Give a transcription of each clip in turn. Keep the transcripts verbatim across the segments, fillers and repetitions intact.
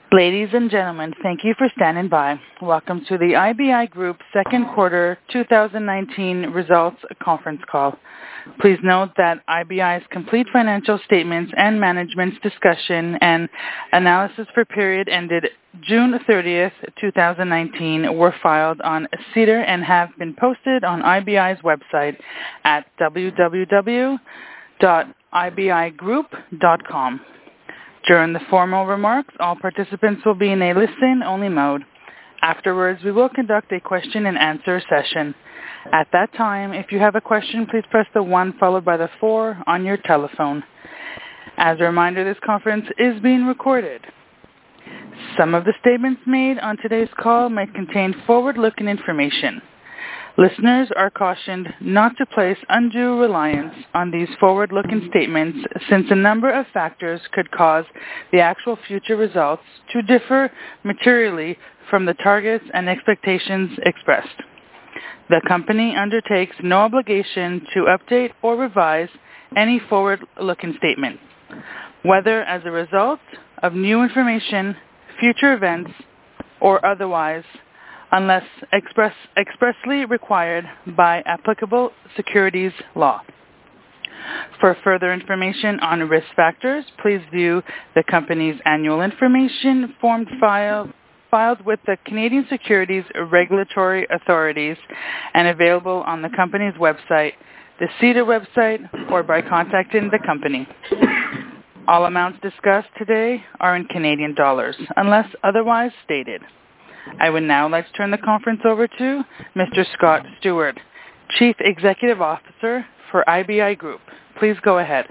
Ladies and gentlemen, thank you for standing by. Welcome to the I B I Group second quarter two thousand nineteen results conference call. Please note that I B I's complete financial statements and management's discussion and analysis for period ended June thirtieth, two thousand nineteen were filed on SEDAR and have been posted on I B I's website at w w w dot i b i group dot com. During the formal remarks, all participants will be in a listen-only mode. Afterwards, we will conduct a question-and-answer session. At that time, if you have a question, please press the one followed by the four on your telephone. As a reminder, this conference is being recorded. Some of the statements made on today's call may contain forward-looking information. Listeners are cautioned not to place undue reliance on these forward-looking statements since a number of factors could cause the actual future results to differ materially from the targets and expectations expressed. The company undertakes no obligation to update or revise any forward-looking statement, whether as a result of new information, future events, or otherwise, unless express, expressly required by applicable securities law. For further information on risk factors, please view the company's annual information form file, filed with the Canadian Securities Regulatory Authorities and available on the company's website, the SEDAR website, or by contacting the company. All amounts discussed today are in Canadian dollars, unless otherwise stated. I would now like to turn the conference over to Mister Scott Stewart, Chief Executive Officer for I B I Group. Please go ahead.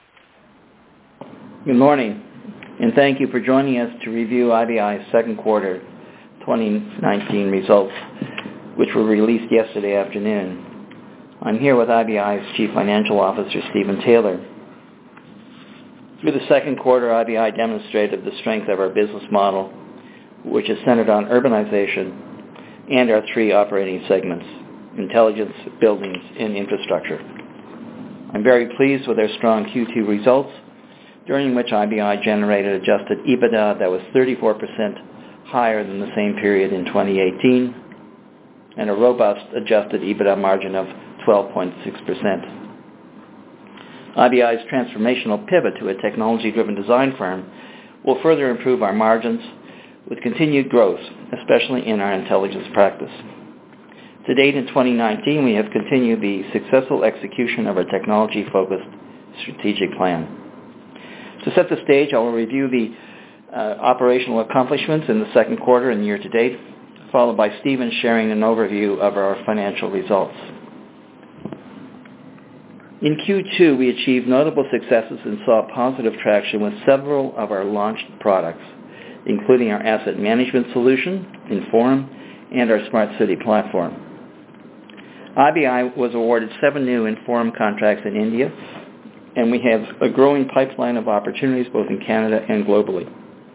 Good morning, and thank you for joining us to review I B I's second quarter twenty nineteen results, which were released yesterday afternoon. I'm here with I B I's Chief Financial Officer, Stephen Taylor. Through the second quarter, I B I demonstrated the strength of our business model, which is centered on urbanization and our three operating segments, intelligence, buildings, and infrastructure. I'm very pleased with our strong Q two results, during which I B I generated adjusted EBITDA that was thirty-four percent higher than the same period in twenty eighteen, and a robust adjusted EBITDA margin of twelve point six percent. I B I's transformational pivot to a technology-driven design firm will further improve our margins with continued growth, especially in our intelligence practice. To date in twenty nineteen, we have continued the successful execution of our technology-focused strategic plan. To set the stage, I will review the uh, operational accomplishments in the second quarter and year-to-date, followed by Stephen sharing an overview of our financial results. In Q two, we achieved notable successes and saw positive traction with several of our launched products, including our asset management solution, Inform, and our Smart City platform. I B I was awarded seven new Inform contracts in India, and we have a growing pipeline of opportunities both in Canada and globally.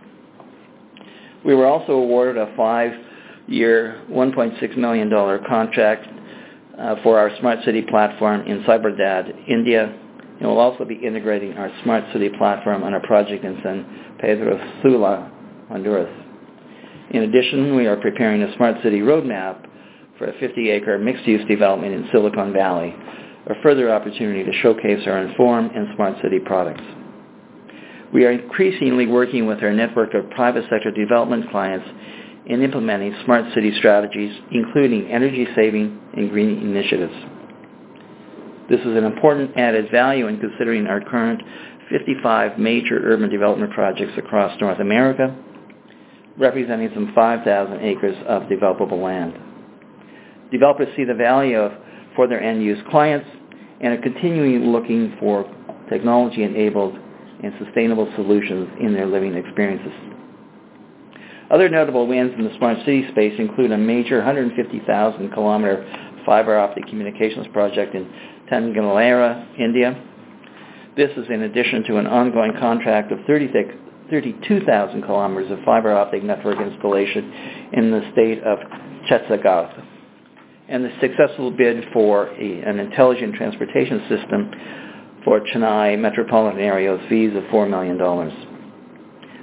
We were also awarded a five-year, one point six million dollars contract uh, for our Smart City platform in Cyberdad, India, and we'll also be integrating our Smart City platform on a project in San Pedro Sula, Honduras. In addition, we are preparing a Smart City roadmap for a fifty-acre mixed-use development in Silicon Valley, a further opportunity to showcase our Inform and Smart City products. We are increasingly working with our network of private sector development clients in implementing Smart City strategies, including energy-saving and green initiatives. This is an important added value in considering our current fifty-five major urban development projects across North America, representing some five thousand acres of developable land. Developers see the value of, for their end-use clients and are continuing looking for technology-enabled and sustainable solutions in their living experiences. Other notable wins in the Smart City space include a major one hundred fifty thousand kilometer fiber optic communications project in Tanganyika, India. This is in addition to an ongoing contract of thirty-two thousand kilometers of fiber optic network installation in the state of Chetzagat, and the successful bid for a, an intelligent transportation system for Chennai metropolitan area's fees of four million dollars.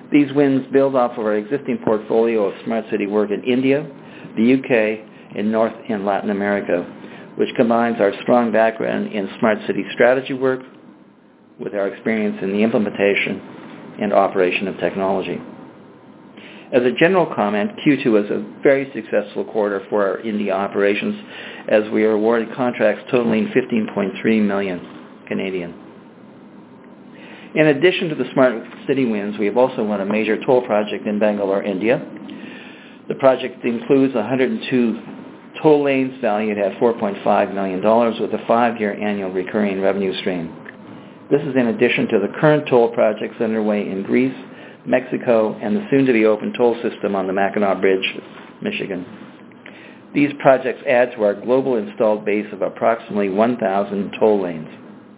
These wins build off of our existing portfolio of smart city work in India, the U K, and North and Latin America, which combines our strong background in smart city strategy work with our experience in the implementation and operation of technology. As a general comment, Q two was a very successful quarter for our India operations as we were awarded contracts totaling fifteen point three million Canadian. In addition to the smart city wins, we have also won a major toll project in Bangalore, India. The project includes one hundred two toll lanes valued at four point five million dollars with a five-year annual recurring revenue stream. This is in addition to the current toll projects underway in Greece, Mexico, and the soon-to-be-open toll system on the Mackinac Bridge, Michigan. These projects add to our global installed base of approximately one thousand toll lanes.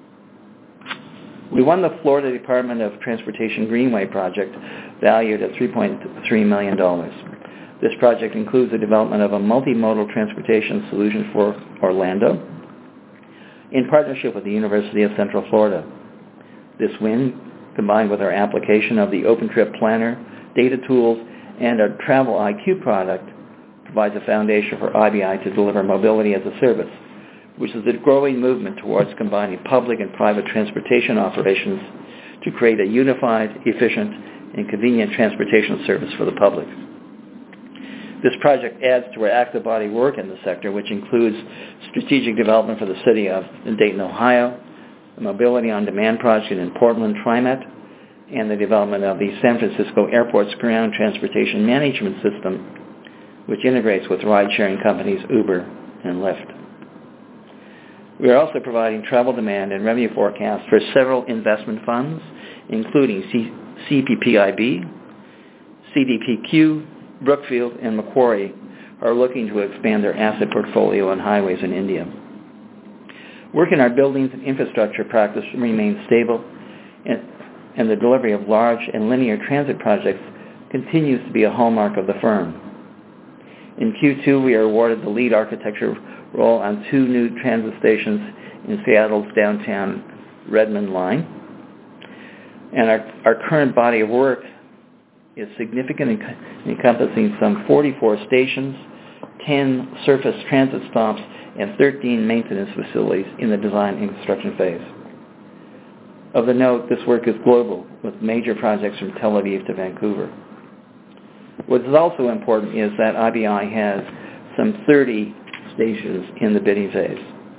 We won the Florida Department of Transportation Greenway project valued at three point three million dollars. This project includes the development of a multimodal transportation solution for Orlando in partnership with the University of Central Florida. This win, combined with our application of the OpenTrip Planner, data tools, and our Travel I Q product, provides a foundation for I B I to deliver mobility as a service, which is a growing movement towards combining public and private transportation operations to create a unified, efficient, and convenient transportation service for the public. This project adds to our active body work in the sector, which includes strategic development for the city of Dayton, Ohio, the Mobility on Demand project in Portland, TriMet, and the development of the San Francisco Airport's ground transportation management system, which integrates with ride-sharing companies Uber and Lyft. We are also providing travel demand and revenue forecasts for several investment funds, including C- CPPIB, C D P Q, Brookfield, and Macquarie, are looking to expand their asset portfolio on highways in India. Work in our buildings and infrastructure practice remains stable, and, and the delivery of large and linear transit projects continues to be a hallmark of the firm. In Q two, we are awarded the lead architecture role on two new transit stations in Seattle's downtown Redmond line. And our, our current body of work is significant, encompassing some forty-four stations, ten surface transit stops, and thirteen maintenance facilities in the design and construction phase. Of the note, this work is global, with major projects from Tel Aviv to Vancouver. What is also important is that I B I has some thirty stations in the bidding phase.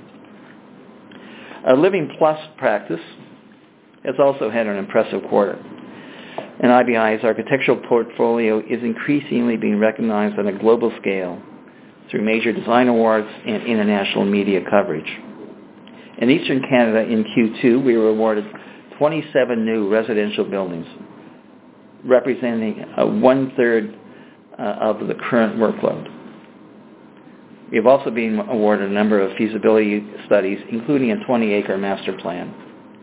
Our Living Plus practice has also had an impressive quarter, and I B I's architectural portfolio is increasingly being recognized on a global scale through major design awards and international media coverage. In Eastern Canada in Q two, we were awarded twenty-seven new residential buildings, representing a one-third uh, of the current workload. We have also been awarded a number of feasibility studies, including a twenty-acre master plan.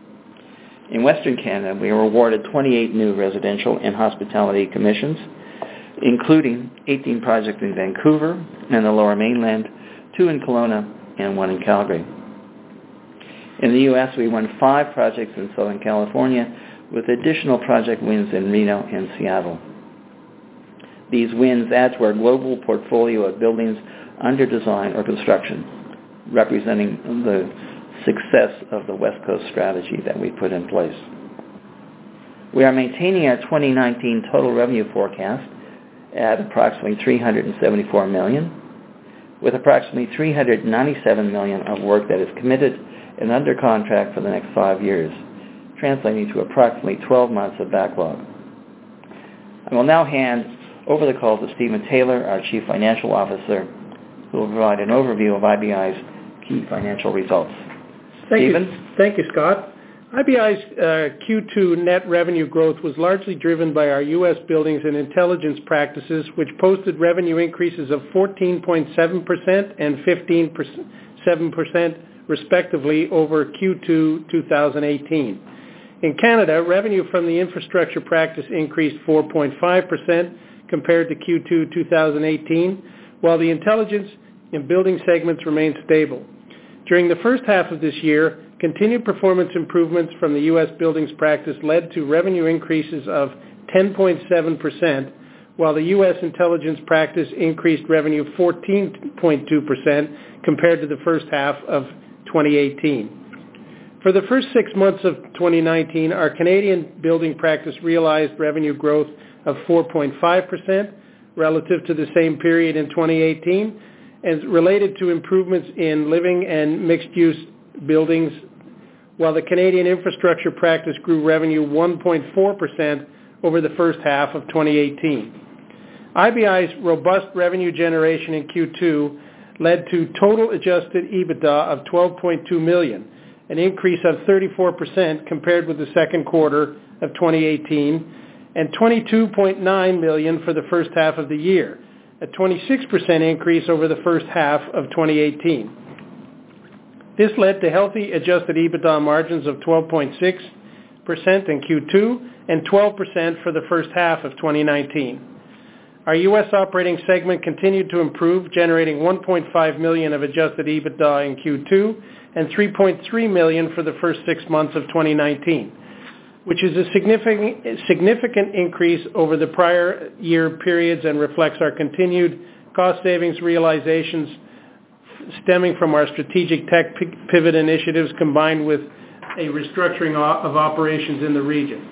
In Western Canada, we were awarded twenty-eight new residential and hospitality commissions, including eighteen projects in Vancouver and the Lower Mainland, two in Kelowna, and one in Calgary. In the U S, we won five projects in Southern California, with additional project wins in Reno and Seattle. These wins add to our global portfolio of buildings under design or construction, representing the success of the West Coast strategy that we put in place. We are maintaining our twenty nineteen total revenue forecast at approximately three hundred seventy-four million dollars, with approximately three hundred ninety-seven million dollars of work that is committed and under contract for the next five years, translating to approximately twelve months of backlog. I will now hand over the call to Stephen Taylor, our Chief Financial Officer, who will provide an overview of I B I's key financial results. Thank Stephen? you. Thank you, Scott. I B I's uh, Q two net revenue growth was largely driven by our U S buildings and intelligence practices, which posted revenue increases of fourteen point seven percent and fifteen point seven percent respectively over Q two twenty eighteen. In Canada, revenue from the infrastructure practice increased four point five percent compared to Q two twenty eighteen, while the intelligence and building segments remained stable. During the first half of this year, continued performance improvements from the U S buildings practice led to revenue increases of ten point seven percent, while the U S intelligence practice increased revenue fourteen point two percent compared to the first half of twenty eighteen. For the first six months of twenty nineteen, our Canadian building practice realized revenue growth of four point five percent relative to the same period in twenty eighteen, and related to improvements in living and mixed-use buildings, while the Canadian infrastructure practice grew revenue one point four percent over the first half of twenty eighteen. I B I's robust revenue generation in Q two led to total adjusted EBITDA of twelve point two million dollars, an increase of thirty-four percent compared with the second quarter of twenty eighteen, and twenty-two point nine million dollars for the first half of the year, a twenty-six percent increase over the first half of twenty eighteen. This led to healthy adjusted EBITDA margins of twelve point six percent in Q two and twelve percent for the first half of twenty nineteen. Our U S operating segment continued to improve, generating one point five million dollars of adjusted EBITDA in Q two and three point three million dollars for the first six months of twenty nineteen, which is a significant, significant increase over the prior year periods and reflects our continued cost savings realizations stemming from our strategic tech pivot initiatives combined with a restructuring of operations in the region.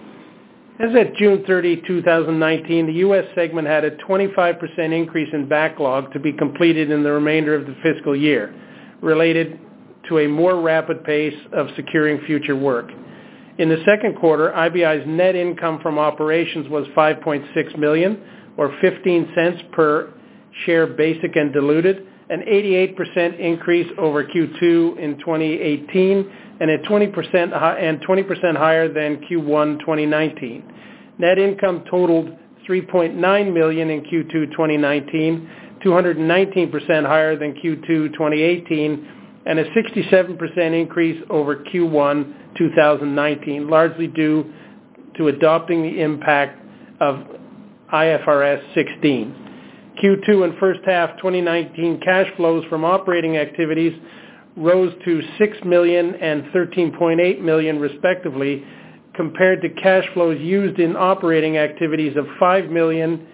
As at June thirtieth, twenty nineteen, the U S segment had a twenty-five percent increase in backlog to be completed in the remainder of the fiscal year, related to a more rapid pace of securing future work. In the second quarter, I B I's net income from operations was five point six million dollars, or fifteen cents per share basic and diluted, an eighty-eight percent increase over Q two in twenty eighteen, and a twenty percent and twenty percent higher than Q one twenty nineteen. Net income totaled three point nine million dollars in Q two twenty nineteen, two hundred nineteen percent higher than Q two twenty eighteen, and a sixty-seven percent increase over Q one twenty nineteen, largely due to adopting the impact of I F R S sixteen. Q two and first half twenty nineteen cash flows from operating activities rose to six million dollars and thirteen point eight million dollars respectively, compared to cash flows used in operating activities of five million dollars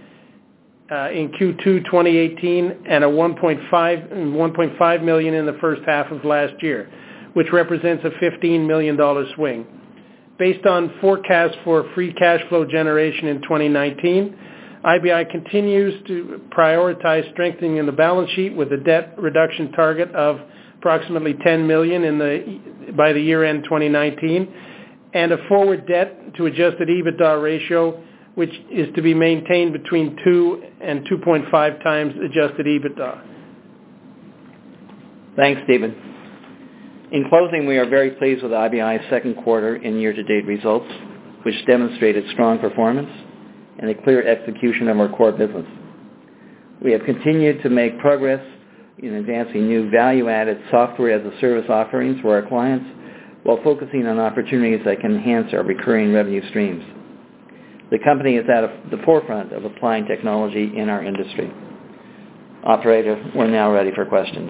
uh, in Q two twenty eighteen and a one point five million dollars in the first half of last year, which represents a fifteen million dollars swing. Based on forecasts for free cash flow generation in twenty nineteen, I B I continues to prioritize strengthening the balance sheet with a debt reduction target of approximately ten million dollars in the, by the year-end twenty nineteen, and a forward debt to adjusted EBITDA ratio which is to be maintained between two and two point five times adjusted EBITDA. Thanks, Stephen. In closing, we are very pleased with I B I's second quarter and year-to-date results, which demonstrated strong performance and a clear execution of our core business. We have continued to make progress in advancing new value-added software-as-a-service offerings for our clients while focusing on opportunities that can enhance our recurring revenue streams. The company is at the forefront of applying technology in our industry. Operator, we're now ready for questions.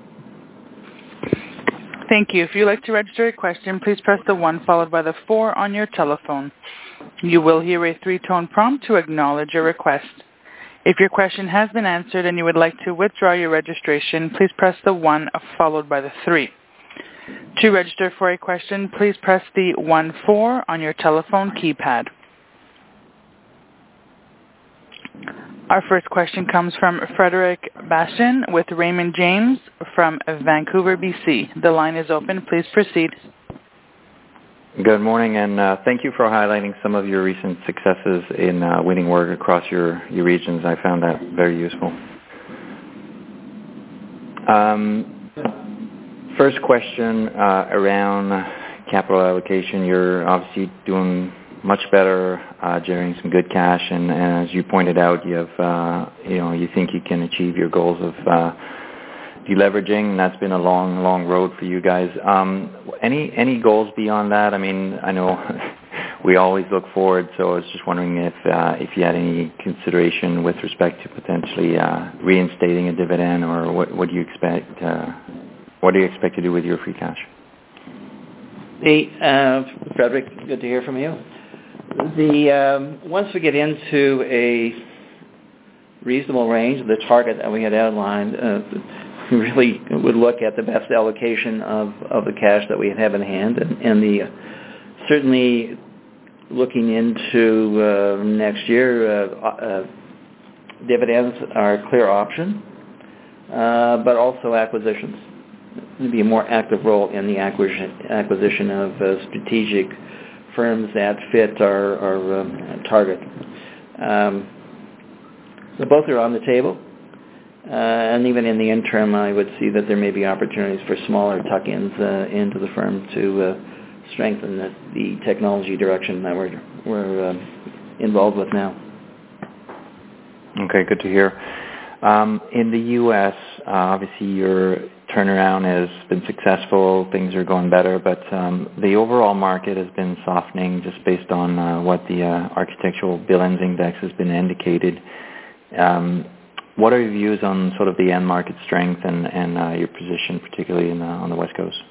Thank you. If you'd like to register a question, please press the one followed by the four on your telephone. You will hear a three-tone prompt to acknowledge your request. If your question has been answered and you would like to withdraw your registration, please press the one followed by the three. To register for a question, please press the one four on your telephone keypad. Our first question comes from Frederic Bastien with Raymond James from Vancouver, B C. The line is open. Please proceed. Good morning, and uh, thank you for highlighting some of your recent successes in uh, winning work across your, your regions. I found that very useful. Um, first question uh, around capital allocation. You're obviously doing much better, uh, generating some good cash, and, and as you pointed out, you have, uh, you know, you think you can achieve your goals of uh, deleveraging, and that's been a long, long road for you guys. Um, any any goals beyond that? I mean, I know we always look forward, so I was just wondering if uh, if you had any consideration with respect to potentially uh, reinstating a dividend, or what, what do you expect? Uh, what do you expect to do with your free cash? Hey, uh, Frederick, good to hear from you. The um, once we get into a reasonable range, the target that we had outlined, uh, we really would look at the best allocation of, of the cash that we have in hand, and, and the uh, certainly looking into uh, next year, uh, uh, dividends are a clear option, uh, but also acquisitions. There'd be a more active role in the acquisition acquisition of uh, strategic firms that fit our, our um, target. Um, so both are on the table, uh, and even in the interim, I would see that there may be opportunities for smaller tuck-ins uh, into the firm to uh, strengthen the, the technology direction that we're we're uh, involved with now. Okay, good to hear. Um, in the U S, uh, obviously your turnaround has been successful, things are going better, but um, the overall market has been softening just based on uh, what the uh, Architectural Billings Index has been indicated. Um, what are your views on sort of the end market strength and, and uh, your position, particularly in the, on the West Coast?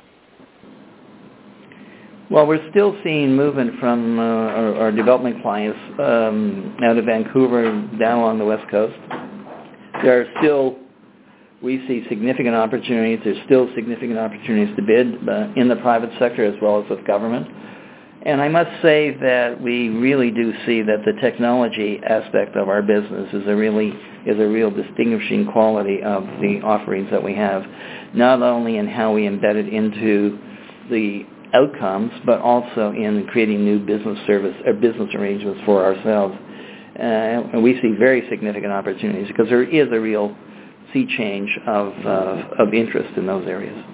Well, we're still seeing movement from uh, our, our development clients um, out of Vancouver down along the West Coast. There are still, we see significant opportunities. There's still significant opportunities to bid uh, in the private sector as well as with government. And I must say that we really do see that the technology aspect of our business is a really is a real distinguishing quality of the offerings that we have, not only in how we embed it into the outcomes, but also in creating new business service or business arrangements for ourselves. Uh, and we see very significant opportunities because there is a real sea change of uh, of interest in those areas.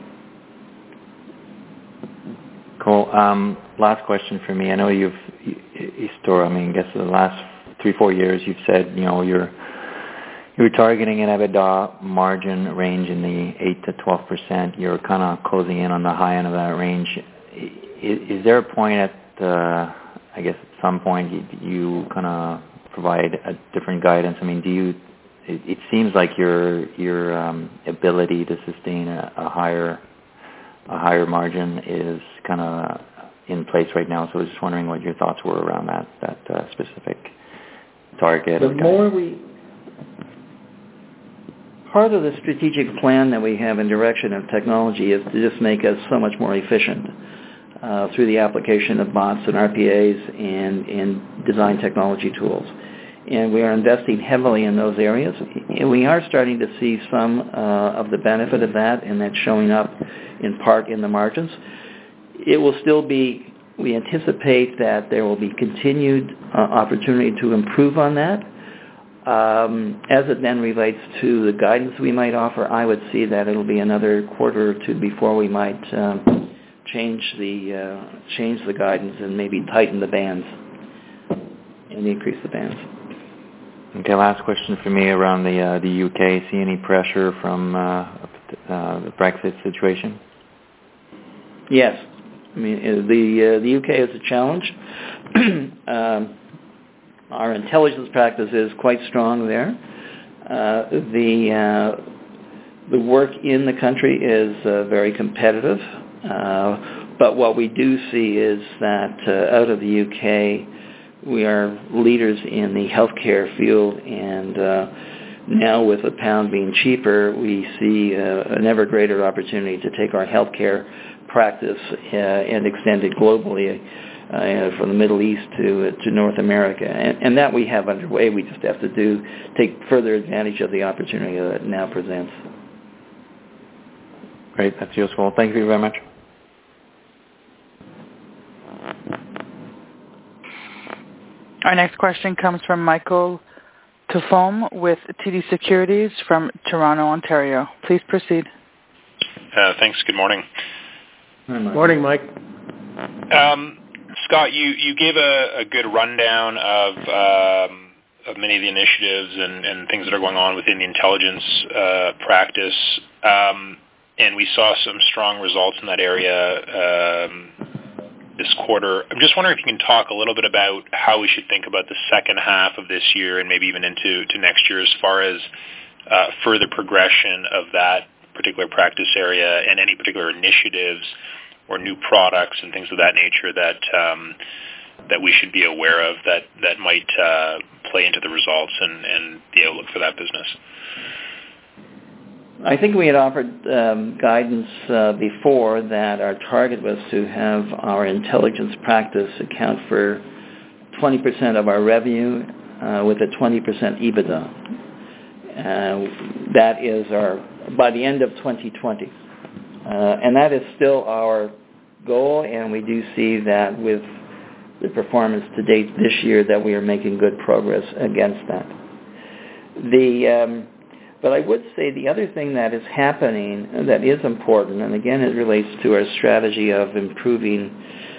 Cool. Um, last question for me. I know you've, you, store, I mean, I guess the last three, four years you've said, you know, you're you're targeting an EBITDA margin range in the eight to twelve percent. You're kind of closing in on the high end of that range. Is, is there a point at, uh, I guess at some point you, you kind of provide a different guidance? I mean, do you, it, it seems like your your um, ability to sustain a, a higher a higher margin is kind of in place right now. So I was just wondering what your thoughts were around that that uh, specific target. The more we, part of the strategic plan that we have in direction of technology is to just make us so much more efficient uh, through the application of bots and R P As and, and design technology tools. And we are investing heavily in those areas. And we are starting to see some uh, of the benefit of that, and that's showing up in part in the margins. It will still be, we anticipate that there will be continued uh, opportunity to improve on that. Um, as it then relates to the guidance we might offer, I would see that it'll be another quarter or two before we might um, change the uh, change the guidance and maybe tighten the bands and increase the bands. Okay, last question for me around the uh, the U K. See any pressure from uh, uh, the Brexit situation? Yes, I mean the uh, the U K is a challenge. um, our intelligence practice is quite strong there. Uh, the uh, the work in the country is uh, very competitive, uh, but what we do see is that uh, out of the U K, we are leaders in the healthcare field, and uh, now with the pound being cheaper, we see uh, an ever greater opportunity to take our healthcare practice uh, and extend it globally, uh, from the Middle East to uh, to North America, and, and that we have underway. We just have to do take further advantage of the opportunity that it now presents. Great, that's useful. Thank you very much. Our next question comes from Michael Tufome with T D Securities from Toronto, Ontario. Please proceed. Uh, thanks. Good morning. Hi, Mike. Morning, Mike. Um, Scott, you, you gave a, a good rundown of um, of many of the initiatives and, and things that are going on within the intelligence uh, practice, um, and we saw some strong results in that area um, this quarter. I'm just wondering if you can talk a little bit about how we should think about the second half of this year and maybe even into to next year as far as uh, further progression of that particular practice area and any particular initiatives or new products and things of that nature that um, that we should be aware of that, that might uh, play into the results and, and the outlook for that business? I think we had offered um, guidance uh, before that our target was to have our intelligence practice account for twenty percent of our revenue uh, with a twenty percent EBITDA. Uh, that is our, by the end of twenty twenty. Uh, and that is still our goal, and we do see that with the performance to date this year that we are making good progress against that. The... Um, But I would say the other thing that is happening that is important, and again it relates to our strategy of improving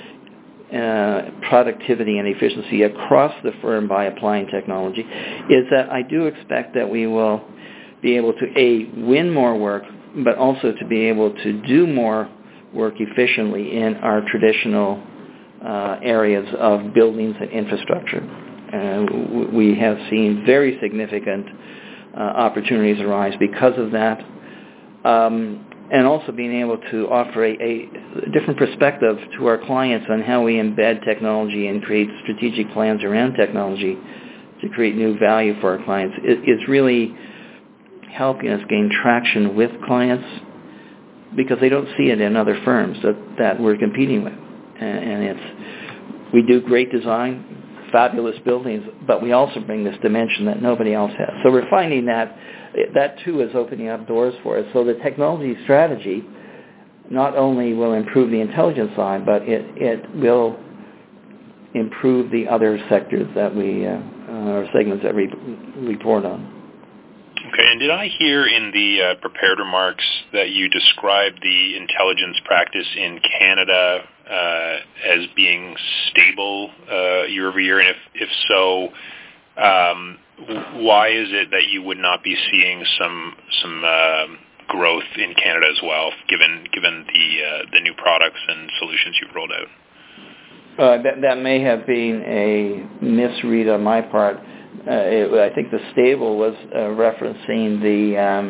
uh, productivity and efficiency across the firm by applying technology, is that I do expect that we will be able to, A, win more work, but also to be able to do more work efficiently in our traditional uh, areas of buildings and infrastructure. Uh, we have seen very significant Uh, opportunities arise because of that, um, and also being able to offer a, a different perspective to our clients on how we embed technology and create strategic plans around technology to create new value for our clients is, is really helping us gain traction with clients because they don't see it in other firms that, that we're competing with. And, and it's we do great design, fabulous buildings, but we also bring this dimension that nobody else has. So we're finding that that too is opening up doors for us. So the technology strategy not only will improve the intelligence side, but it, it will improve the other sectors that we, uh, uh, or segments that we report on. Okay, and did I hear in the uh, prepared remarks that you described the intelligence practice in Canada uh, as being stable uh, year over year? And if, if so, um, why is it that you would not be seeing some some uh, growth in Canada as well, given given the uh, the new products and solutions you've rolled out? Uh, that, that may have been a misread on my part. Uh, it, I think the stable was uh, referencing the um,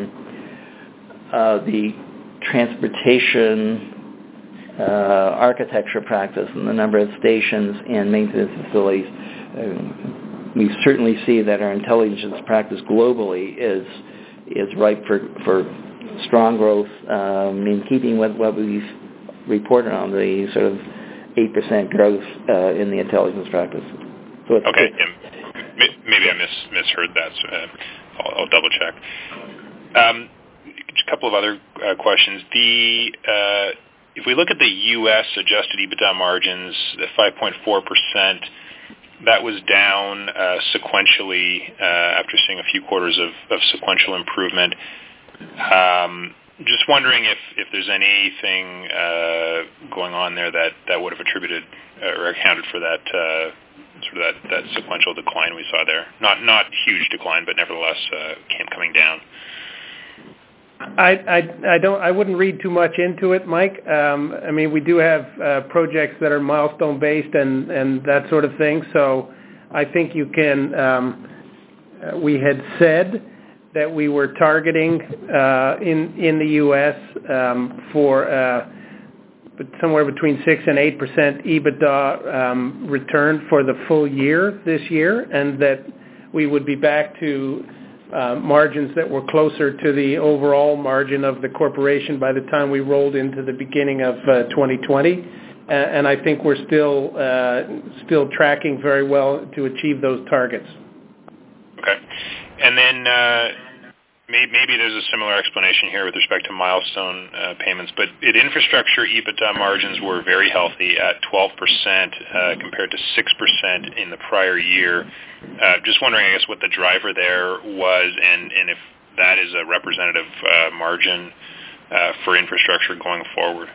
uh, the transportation uh, architecture practice and the number of stations and maintenance facilities. Uh, we certainly see that our intelligence practice globally is is ripe for for strong growth, um, in keeping with what we've reported on the sort of eight percent growth uh, in the intelligence practice. So it's, okay. It's, Maybe I mis- misheard that. So, uh, I'll, I'll double check. Um, a couple of other uh, questions. The uh, if we look at the U S adjusted EBITDA margins, the five point four percent, that was down uh, sequentially uh, after seeing a few quarters of, of sequential improvement. Um, just wondering if, if there's anything uh, going on there that, that would have attributed uh, or accounted for that. Uh, sort of that, that sequential decline we saw there. Not not huge decline, but nevertheless uh, came coming down. I, I I don't I wouldn't read too much into it, Mike. Um, I mean, we do have uh, projects that are milestone based and, and that sort of thing. So I think you can. Um, uh, we had said that we were targeting uh, in in the U S um, for. Uh, but somewhere between six and eight percent EBITDA um, return for the full year this year, and that we would be back to uh, margins that were closer to the overall margin of the corporation by the time we rolled into the beginning of uh, twenty twenty. Uh, and I think we're still uh, still tracking very well to achieve those targets. Okay, and then. Uh Maybe there's a similar explanation here with respect to milestone uh, payments, but in infrastructure, EBITDA margins were very healthy at twelve percent uh, compared to six percent in the prior year. Uh, just wondering, I guess, what the driver there was and, and if that is a representative uh, margin uh, for infrastructure going forward.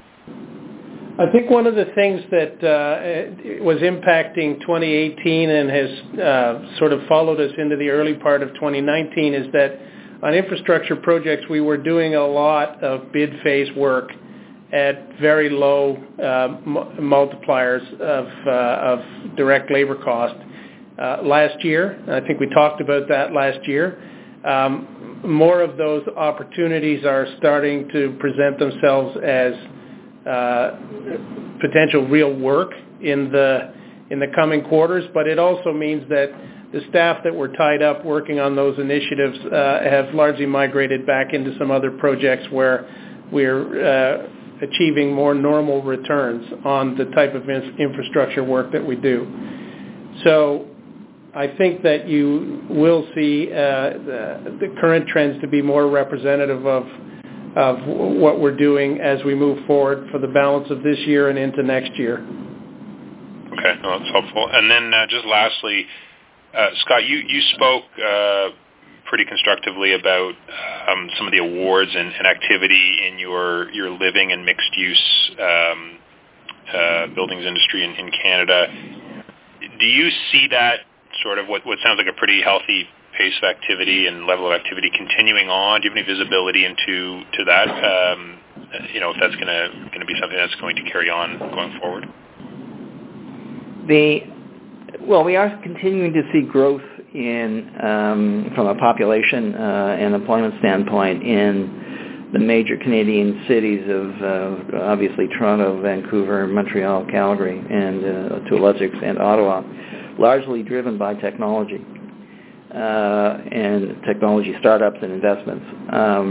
I think one of the things that uh, was impacting twenty eighteen and has uh, sort of followed us into the early part of twenty nineteen is that on infrastructure projects, we were doing a lot of bid phase work at very low uh, m- multipliers of, uh, of direct labor cost. Uh, last year, I think we talked about that last year, um, more of those opportunities are starting to present themselves as uh, potential real work in the in the coming quarters, but it also means that the staff that were tied up working on those initiatives uh, have largely migrated back into some other projects where we're uh, achieving more normal returns on the type of in- infrastructure work that we do. So I think that you will see uh, the, the current trends to be more representative of of what we're doing as we move forward for the balance of this year and into next year. Okay, no, that's helpful. And then uh, just lastly, uh, Scott, you, you spoke uh, pretty constructively about um, some of the awards and, and activity in your, your living and mixed-use um, uh, buildings industry in, in Canada. Do you see that sort of what, what sounds like a pretty healthy pace of activity and level of activity continuing on? Do you have any visibility into to that? Um, you know, if that's going to going to be something that's going to carry on going forward? The well, we are continuing to see growth in um, from a population uh, and employment standpoint in the major Canadian cities of uh, obviously Toronto, Vancouver, Montreal, Calgary, and uh, to a lesser extent Ottawa, largely driven by technology. Uh, and technology startups and investments. Um,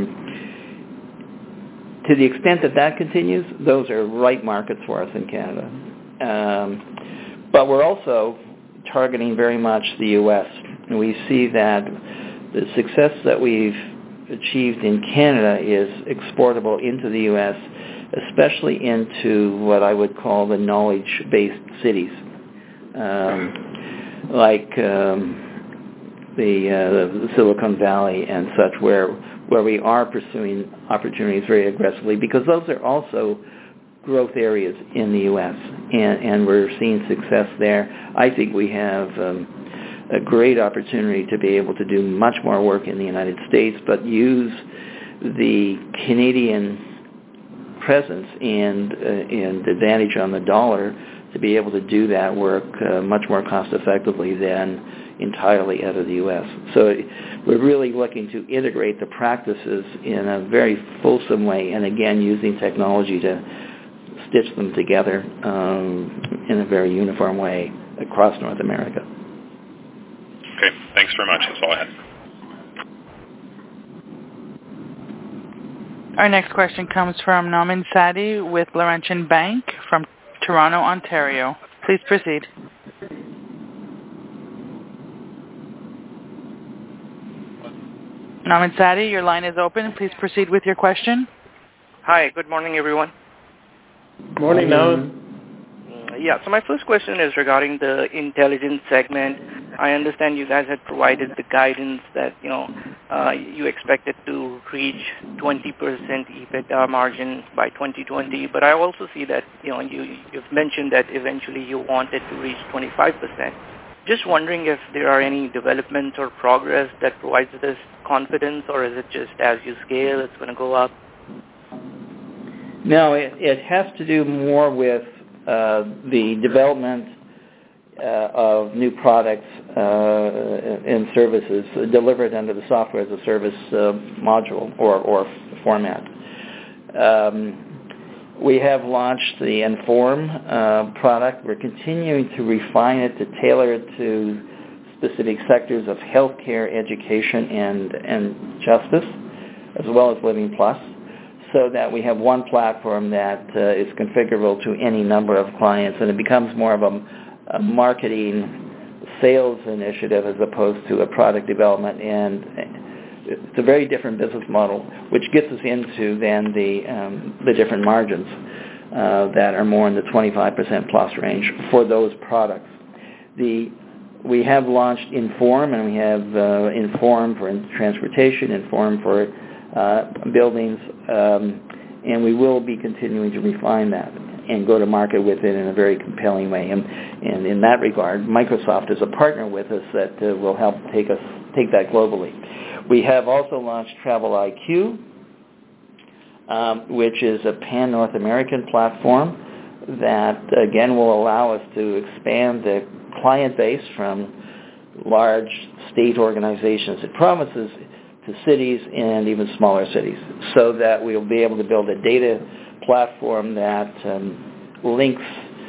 to the extent that that continues, those are right markets for us in Canada. Um, but we're also targeting very much the U S. And we see that the success that we've achieved in Canada is exportable into the U S, especially into what I would call the knowledge-based cities, um, like um, The, uh, the Silicon Valley and such, where where we are pursuing opportunities very aggressively, because those are also growth areas in the U S, and, and we're seeing success there. I think we have um, a great opportunity to be able to do much more work in the United States, but use the Canadian presence and, uh, and advantage on the dollar to be able to do that work uh, much more cost effectively than entirely out of the U S. So we're really looking to integrate the practices in a very fulsome way, and again, using technology to stitch them together um, in a very uniform way across North America. Okay, thanks very much. That's all I had. Our next question comes from Nauman Sadi with Laurentian Bank from Toronto, Ontario. Please proceed. Nauman Sadi, your line is open. Please proceed with your question. Hi, good morning, everyone. Morning, Nauman. Yeah, so my first question is regarding the intelligence segment. I understand you guys had provided the guidance that, you know, uh, you expected to reach twenty percent EBITDA margin by twenty twenty, but I also see that, you know, you, you've mentioned that eventually you wanted to reach twenty-five percent. Just wondering if there are any developments or progress that provides this confidence, or is it just as you scale, it's going to go up? No, it, it has to do more with uh, the development uh, of new products uh, and services delivered under the software as a service uh, module or, or format. Um, we have launched the Inform uh, product. We're continuing to refine it to tailor it to specific sectors of healthcare, education, and, and justice, as well as Living Plus, so that we have one platform that uh, is configurable to any number of clients, and it becomes more of a, a marketing sales initiative as opposed to a product development, and it's a very different business model, which gets us into then the, um, the different margins uh, that are more in the twenty-five percent plus range for those products. The We have launched Inform, and we have uh, Inform for transportation, Inform for uh, buildings, um, and we will be continuing to refine that and go to market with it in a very compelling way. And, and in that regard, Microsoft is a partner with us that uh, will help take us take that globally. We have also launched Travel I Q, um, which is a pan-North American platform that, again, will allow us to expand the client base from large state organizations and provinces to cities and even smaller cities, so that we'll be able to build a data platform that um, links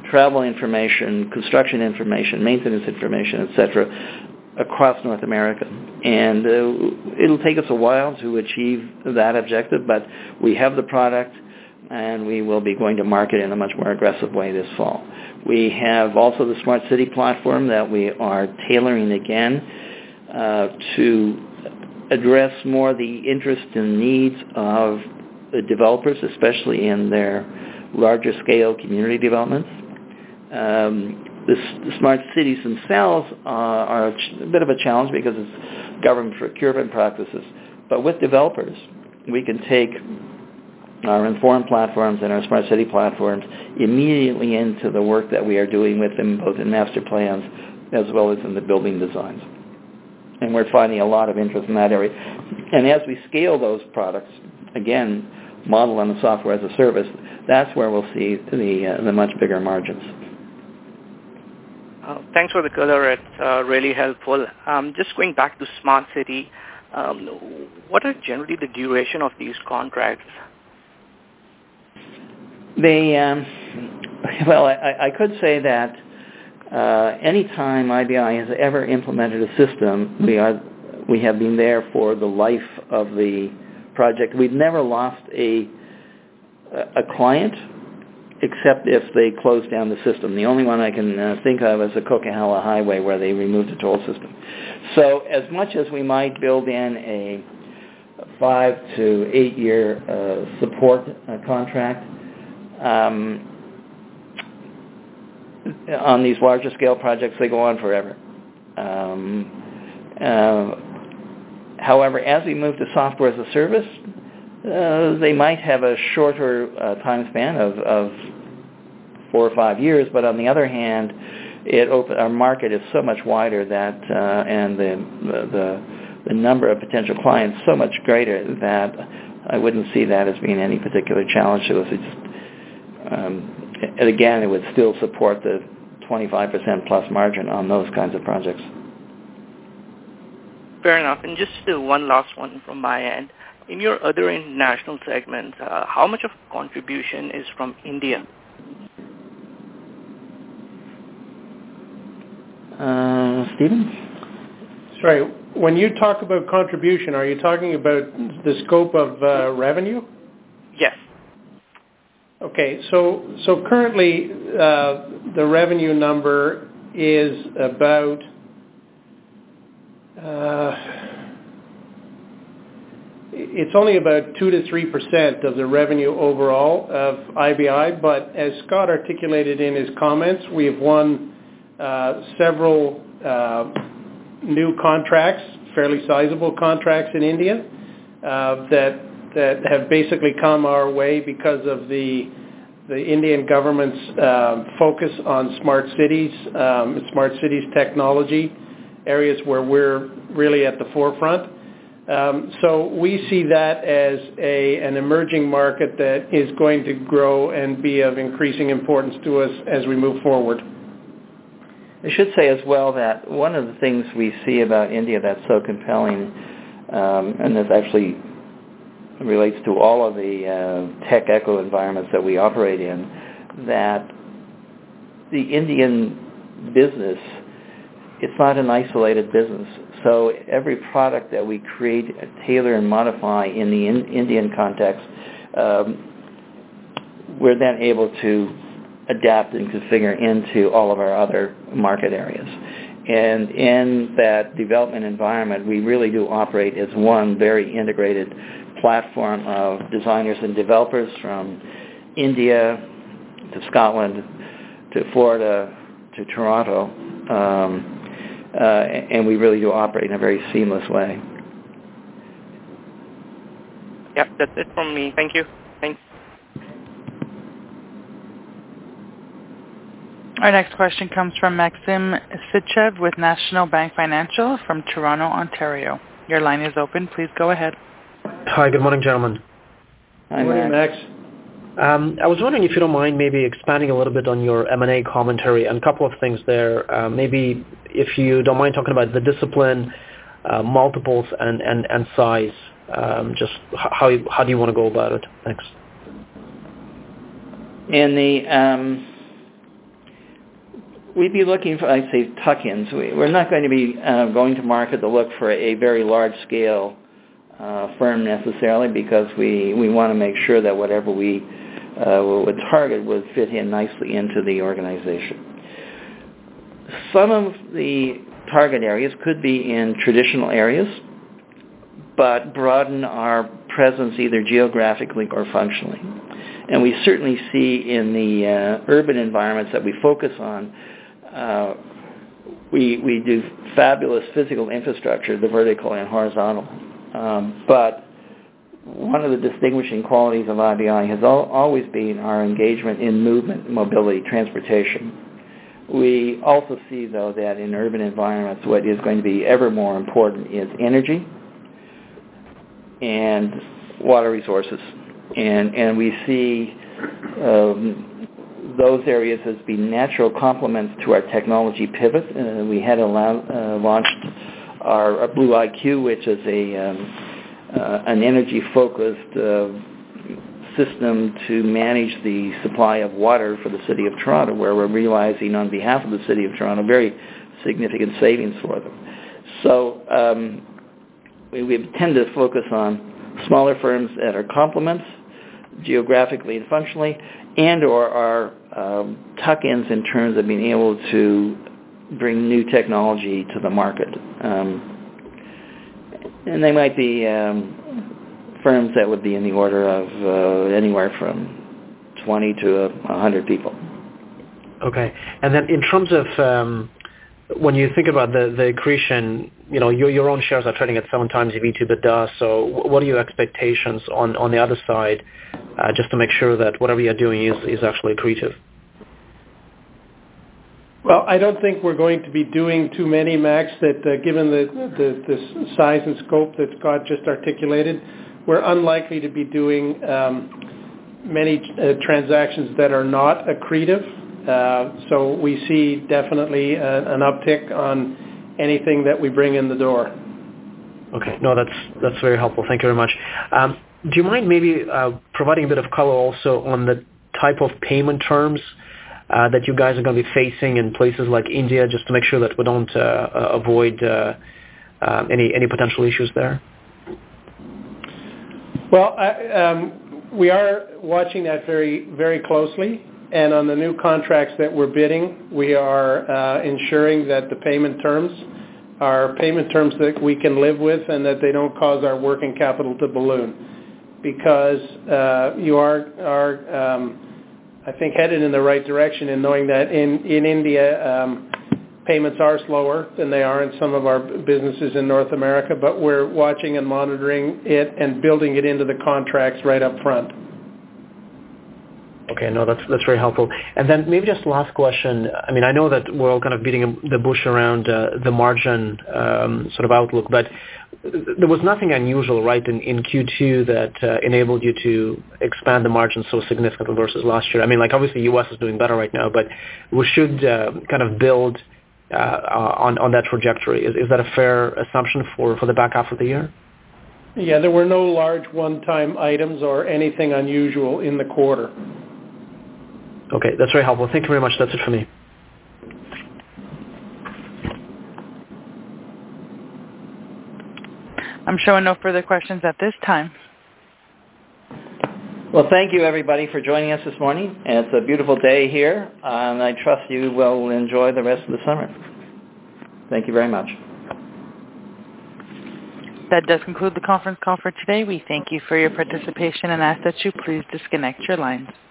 travel information, construction information, maintenance information, et cetera, across North America. And uh, it'll take us a while to achieve that objective, but we have the product, and we will be going to market in a much more aggressive way this fall. We have also the Smart City platform that we are tailoring again uh, to address more the interest and needs of the developers, especially in their larger scale community developments. Um, the, the smart cities themselves uh, are a, ch- a bit of a challenge because it's government procurement practices. But with developers, we can take our Inform platforms and our Smart City platforms immediately into the work that we are doing with them, both in master plans as well as in the building designs. And we're finding a lot of interest in that area. And as we scale those products, again, model on the software as a service, that's where we'll see the uh, the much bigger margins. Uh, thanks for the color. It's uh, really helpful. Um, just going back to Smart City, um, what are generally the duration of these contracts? They, um, well, I, I could say that uh, any time I B I has ever implemented a system, we are we have been there for the life of the project. We've never lost a a client except if they close down the system. The only one I can uh, think of is the Coquihalla Highway, where they removed the toll system. So as much as we might build in a five to eight year uh, support uh, contract, um, on these larger scale projects, they go on forever. Um, uh, however, as we move to software as a service, uh, they might have a shorter uh, time span of, of four or five years, but on the other hand, it open, our market is so much wider that, uh, and the, the the number of potential clients so much greater that I wouldn't see that as being any particular challenge to us. It's just, um, and again, it would still support the twenty-five percent plus margin on those kinds of projects. Fair enough. And just uh, one last one from my end. In your other international segments, uh, how much of contribution is from India? Uh, Stephen? Sorry, when you talk about contribution, are you talking about the scope of uh, revenue? Yes. Okay, so so currently uh, the revenue number is about uh, it's only about two to three percent of the revenue overall of I B I. But as Scott articulated in his comments, we have won uh, several uh, new contracts, fairly sizable contracts in India uh, that. that have basically come our way because of the the Indian government's uh, focus on smart cities, um, smart cities technology, areas where we're really at the forefront. Um, so we see that as a an emerging market that is going to grow and be of increasing importance to us as we move forward. I should say as well that one of the things we see about India that's so compelling, um, and that's actually relates to all of the uh, tech eco environments that we operate in, that the Indian business, it's not an isolated business. So every product that we create, tailor and modify in the in Indian context, um, we're then able to adapt and configure into all of our other market areas. And in that development environment, we really do operate as one very integrated platform of designers and developers from India to Scotland to Florida to Toronto, um, uh, and we really do operate in a very seamless way. Yep, that's it from me. Thank you. Thanks. Our next question comes from Maxim Sytchev with National Bank Financial from Toronto, Ontario. Your line is open. Please go ahead. Hi, good morning, gentlemen. Hi, Good morning, Max. Max. Um, I was wondering if you don't mind maybe expanding a little bit on your M and A commentary and a couple of things there. Uh, maybe if you don't mind talking about the discipline, uh, multiples, and, and, and size. Um, just how how do you want to go about it? Thanks. In the um, we'd be looking for, I'd say, tuck-ins. We, we're not going to be uh, going to market to look for a very large-scale uh, firm necessarily, because we, we want to make sure that whatever we uh, would target would fit in nicely into the organization. Some of the target areas could be in traditional areas, but broaden our presence either geographically or functionally. And we certainly see in the uh, urban environments that we focus on, uh, we, we do fabulous physical infrastructure, the vertical and horizontal. Um, but one of the distinguishing qualities of I B I has al- always been our engagement in movement, mobility, transportation. We also see, though, that in urban environments what is going to be ever more important is energy and water resources. And, and we see um, those areas as being natural complements to our technology pivot. Uh, we had allow, uh, launched our, our Blue I Q, which is a um, uh, an energy-focused uh, system to manage the supply of water for the City of Toronto, where we're realizing on behalf of the City of Toronto very significant savings for them. So um, we, we tend to focus on smaller firms that are complements geographically and functionally, and or are um, tuck-ins in terms of being able to bring new technology to the market. Um, and they might be um, firms that would be in the order of uh, anywhere from twenty to one hundred people. Okay. And then in terms of um, when you think about the, the accretion, you know, your, your own shares are trading at seven times E V to EBITDA, so what are your expectations on, on the other side, uh, just to make sure that whatever you're doing is, is actually accretive? Well, I don't think we're going to be doing too many, Max, that uh, given the, the, the size and scope that Scott just articulated, we're unlikely to be doing um, many uh, transactions that are not accretive. Uh, so we see definitely a, an uptick on anything that we bring in the door. Okay. No, that's that's very helpful. Thank you very much. Um, do you mind maybe uh, providing a bit of color also on the type of payment terms uh, that you guys are going to be facing in places like India, just to make sure that we don't uh, uh, avoid uh, uh, any any potential issues there? Well, I, um, we are watching that very very closely. And on the new contracts that we're bidding, we are uh, ensuring that the payment terms are payment terms that we can live with and that they don't cause our working capital to balloon. Because uh, you are, are um, I think, headed in the right direction in knowing that in, in India, um, payments are slower than they are in some of our businesses in North America, but we're watching and monitoring it and building it into the contracts right up front. Okay, no, that's that's very helpful. And then maybe just last question. I mean, I know that we're all kind of beating the bush around uh, the margin um, sort of outlook, but there was nothing unusual, right, in, in Q two that uh, enabled you to expand the margin so significantly versus last year. I mean, like obviously U S is doing better right now, but we should uh, kind of build uh, on on that trajectory. Is is that a fair assumption for, for the back half of the year? Yeah, there were no large one-time items or anything unusual in the quarter. Okay, that's very helpful. Thank you very much. That's it for me. I'm showing no further questions at this time. Well, thank you, everybody, for joining us this morning. It's a beautiful day here, and I trust you will enjoy the rest of the summer. Thank you very much. That does conclude the conference call for today. We thank you for your participation and ask that you please disconnect your lines.